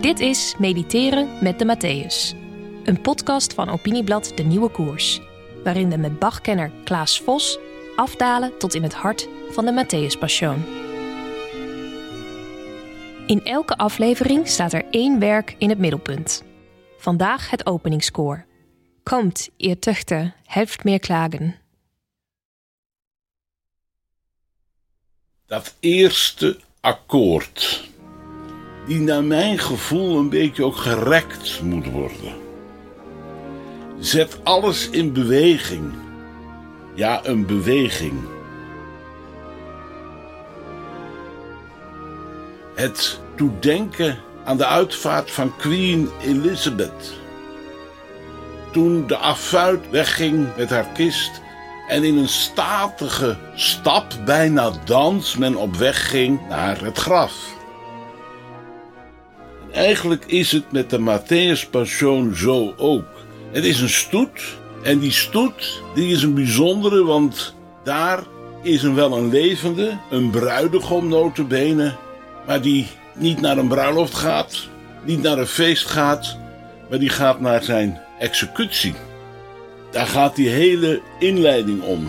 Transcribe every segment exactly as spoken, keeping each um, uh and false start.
Dit is Mediteren met de Matthäus. Een podcast van Opinieblad De Nieuwe Koers. Waarin we met Bachkenner Klaas Vos afdalen tot in het hart van de Matthäuspassion. In elke aflevering staat er één werk in het middelpunt. Vandaag het openingskoor. Komt, ihr Töchter, helft mir klagen. Dat eerste akkoord, die naar mijn gevoel een beetje ook gerekt moet worden. Zet alles in beweging. Ja, een beweging. Het doet denken aan de uitvaart van Queen Elizabeth. Toen de affuit wegging met haar kist en in een statige stap, bijna dans, men op weg ging naar het graf. En eigenlijk is het met de Matthäuspassion zo ook. Het is een stoet en die stoet die is een bijzondere, want daar is een wel een levende, een bruidegom nota bene, maar die niet naar een bruiloft gaat, niet naar een feest gaat, maar die gaat naar zijn executie. Daar gaat die hele inleiding om.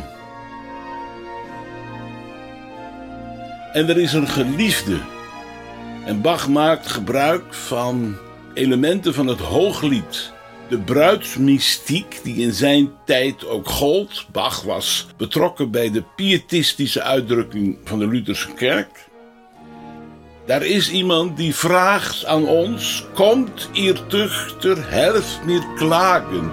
En er is een geliefde. En Bach maakt gebruik van elementen van het hooglied. De bruidsmystiek die in zijn tijd ook gold. Bach was betrokken bij de pietistische uitdrukking van de Lutherse kerk. Daar is iemand die vraagt aan ons: komt ihr Töchter, helft mir klagen.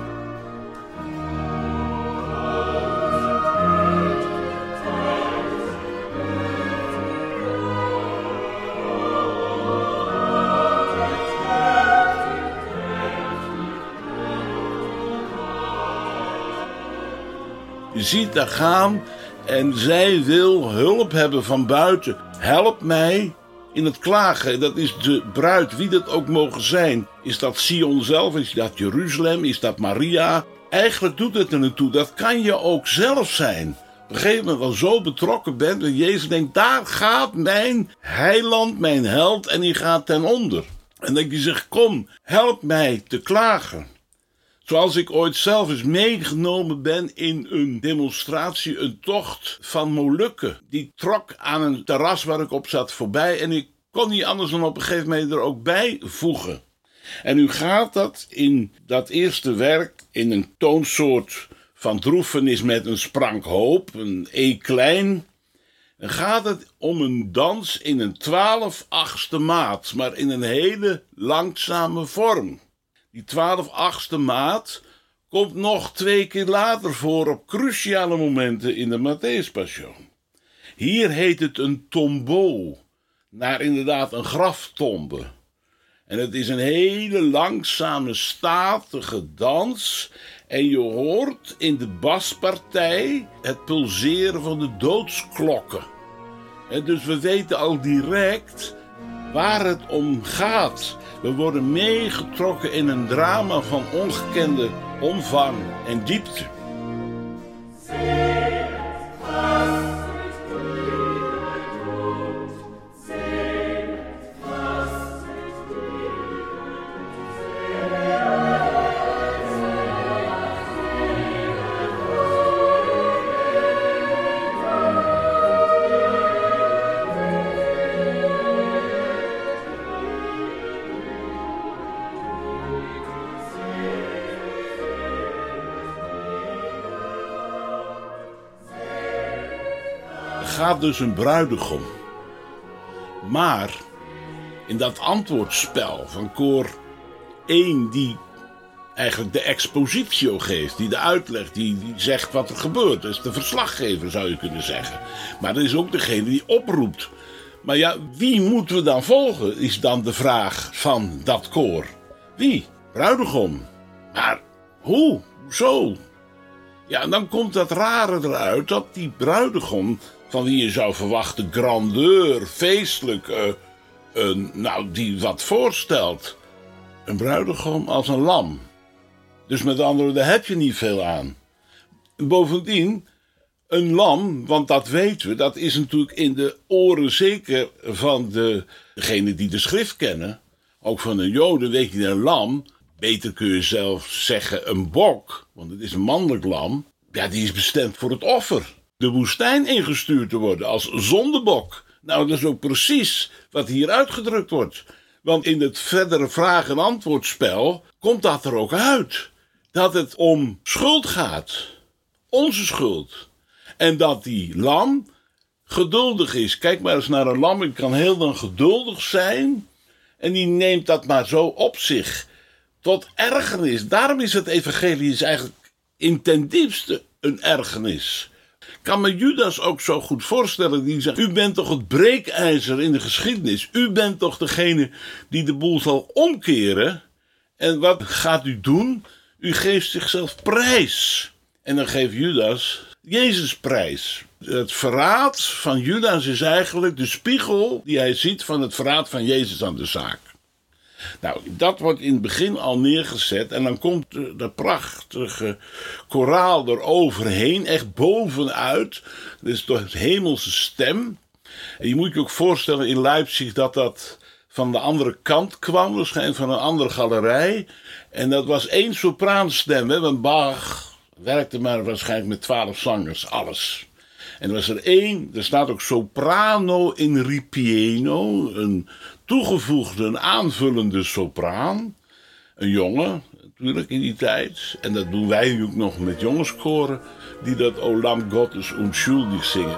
Je ziet daar gaan en zij wil hulp hebben van buiten. Help mij in het klagen. Dat is de bruid, wie dat ook mogen zijn. Is dat Sion zelf? Is dat Jeruzalem? Is dat Maria? Eigenlijk doet het er niet toe. Dat kan je ook zelf zijn. Op een gegeven moment wel zo betrokken bent dat Jezus denkt: daar gaat mijn heiland, mijn held, en die gaat ten onder. En dat je zegt: kom, help mij te klagen. Zoals ik ooit zelf eens meegenomen ben in een demonstratie, een tocht van Molukken. Die trok aan een terras waar ik op zat voorbij en ik kon niet anders dan op een gegeven moment er ook bij voegen. En nu gaat dat in dat eerste werk in een toonsoort van droefenis met een sprank hoop, een E klein. Dan gaat het om een dans in een twaalf achtste maat, maar in een hele langzame vorm. Die twaalf achtste maat komt nog twee keer later voor op cruciale momenten in de Matthäuspassion. Hier heet het een tombeau, naar inderdaad een graftombe. En het is een hele langzame, statige dans. En je hoort in de baspartij het pulseren van de doodsklokken. En dus we weten al direct waar het om gaat. We worden meegetrokken in een drama van ongekende omvang en diepte. Gaat dus een bruidegom. Maar in dat antwoordspel van koor één, die eigenlijk de expositio geeft, die de uitleg, die, die zegt wat er gebeurt. Dat is de verslaggever, zou je kunnen zeggen. Maar dat is ook degene die oproept. Maar ja, wie moeten we dan volgen, is dan de vraag van dat koor. Wie? Bruidegom. Maar hoe? Zo? Ja, en dan komt dat rare eruit dat die bruidegom, van wie je zou verwachten grandeur, feestelijk, uh, uh, nou, die wat voorstelt. Een bruidegom als een lam. Dus met andere woorden, daar heb je niet veel aan. Bovendien, een lam, want dat weten we, dat is natuurlijk in de oren zeker van de, degene die de schrift kennen, Ook van de Joden weet je een lam. Beter kun je zelf zeggen een bok, want het is een mannelijk lam. Ja, die is bestemd voor het offer. De woestijn ingestuurd te worden als zondebok. Nou, dat is ook precies wat hier uitgedrukt wordt. Want in het verdere vraag- en antwoordspel komt dat er ook uit. Dat het om schuld gaat. Onze schuld. En dat die lam geduldig is. Kijk maar eens naar een lam. Die kan heel dan geduldig zijn. En die neemt dat maar zo op zich. Tot ergernis. Daarom is het evangelie is eigenlijk in ten diepste een ergernis. Ik kan me Judas ook zo goed voorstellen. Die zegt, u bent toch het breekijzer in de geschiedenis. U bent toch degene die de boel zal omkeren. En wat gaat u doen? U geeft zichzelf prijs. En dan geeft Judas Jezus prijs. Het verraad van Judas is eigenlijk de spiegel die hij ziet van het verraad van Jezus aan de zaak. Nou, dat wordt in het begin al neergezet en dan komt de, de prachtige koraal eroverheen, echt bovenuit. Dat is toch de hemelse stem. En je moet je ook voorstellen in Leipzig dat dat van de andere kant kwam, waarschijnlijk van een andere galerij. En dat was één sopraanstem, hè, want Bach werkte maar waarschijnlijk met twaalf zangers, alles. En er was er één, er staat ook soprano in ripieno, een toegevoegde, een aanvullende sopraan. Een jongen, natuurlijk in die tijd. En dat doen wij nu ook nog met jongenskoren, die dat O Lamm Gottes unschuldig zingen.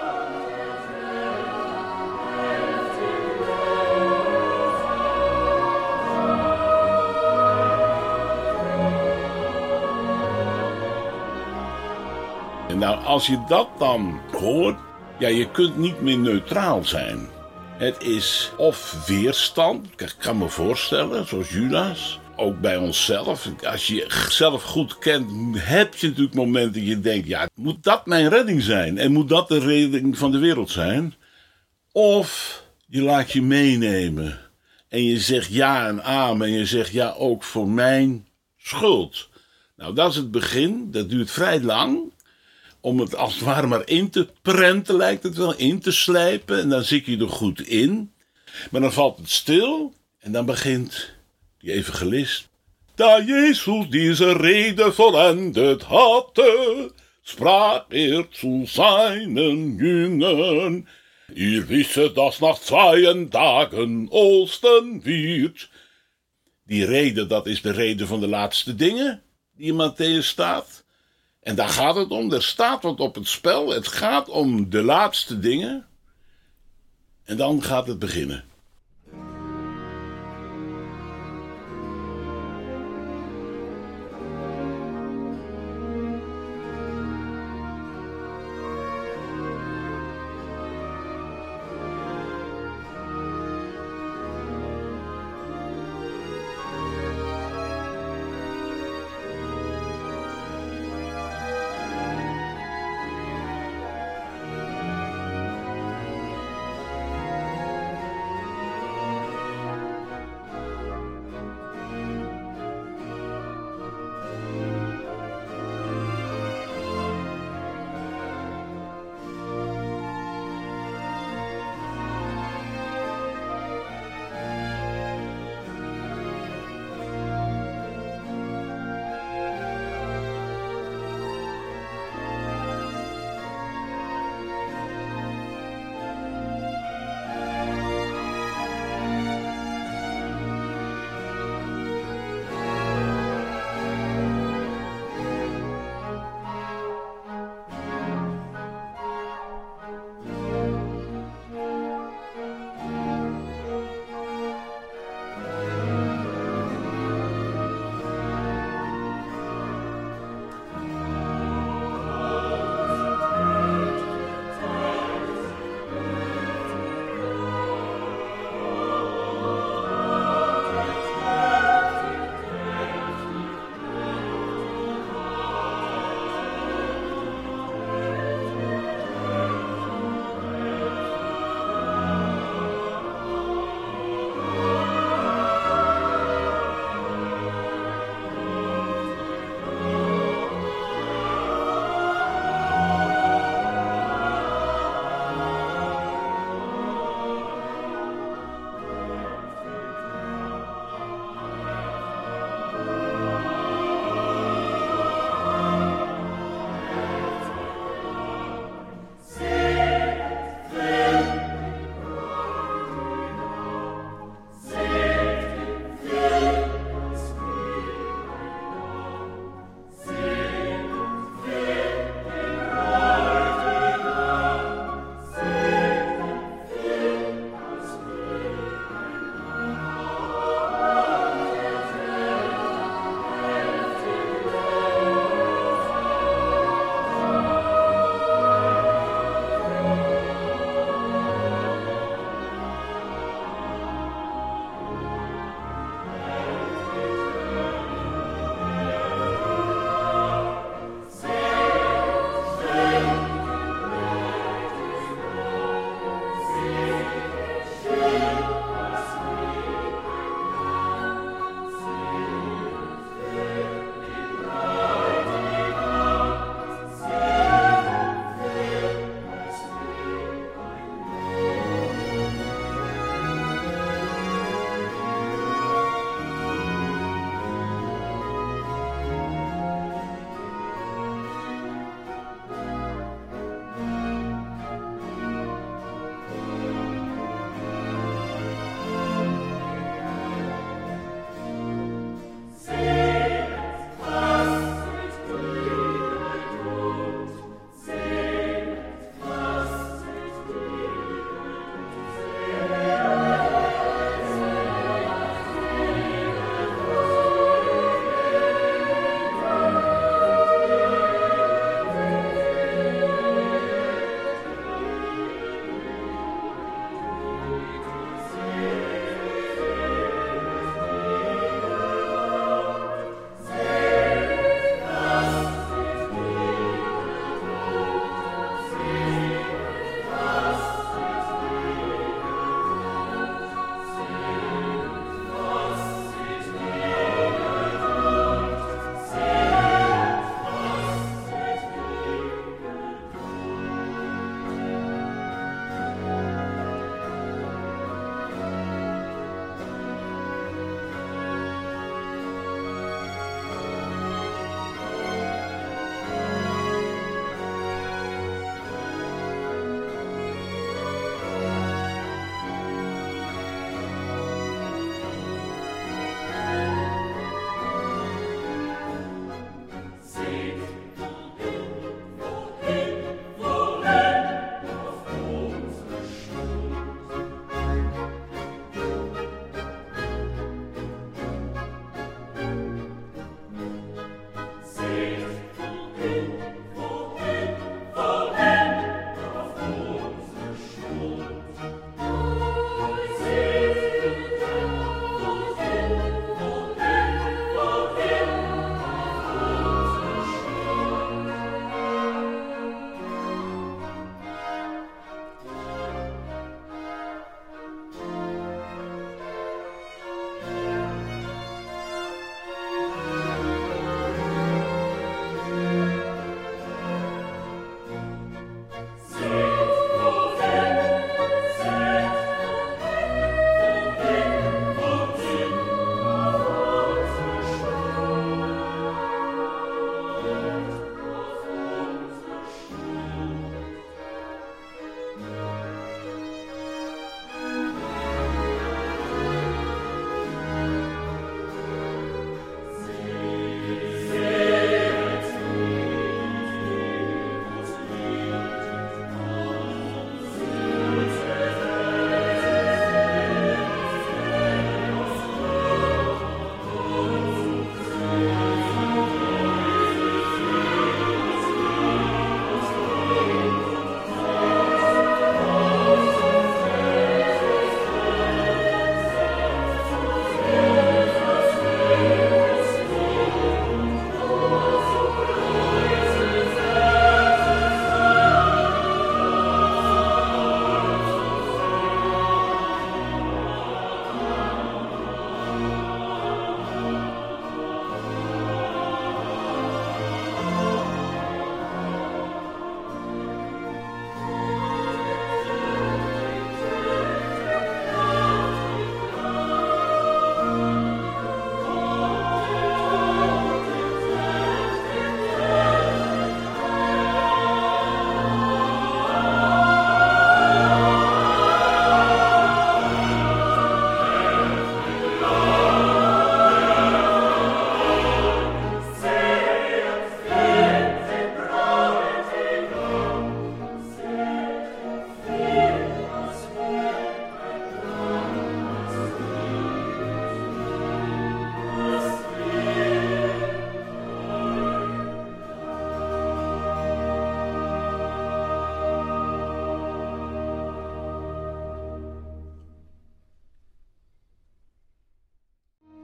En nou, als je dat dan hoort, ja, je kunt niet meer neutraal zijn. Het is of weerstand, ik kan me voorstellen, zoals Judas. Ook bij onszelf. Als je jezelf goed kent, heb je natuurlijk momenten dat je denkt, ja, moet dat mijn redding zijn? En moet dat de redding van de wereld zijn? Of je laat je meenemen. En je zegt ja en amen. En je zegt ja ook voor mijn schuld. Nou, dat is het begin. Dat duurt vrij lang. Om het als het ware maar in te prenten, lijkt het wel, in te slijpen. En dan zit je er goed in. Maar dan valt het stil. En dan begint die evangelist. Da Jezus diese Rede vollendet hatte, sprach er zu seinen Jüngern. Ihr wisset, dass nach zweien Tagen Ostern wird. Die rede, dat is de rede van de laatste dingen, die in Matthäus staat. En daar gaat het om, er staat wat op het spel. Het gaat om de laatste dingen. En dan gaat het beginnen.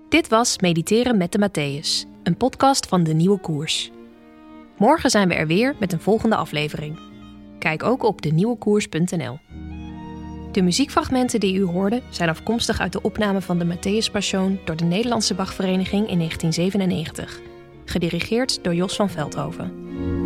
Dit was Mediteren met de Matthäus, een podcast van De Nieuwe Koers. Morgen zijn we er weer met een volgende aflevering. Kijk ook op de nieuwe koers punt n l. De muziekfragmenten die u hoorde zijn afkomstig uit de opname van de Matthäus Passion door de Nederlandse Bachvereniging in negentien zevenennegentig, gedirigeerd door Jos van Veldhoven.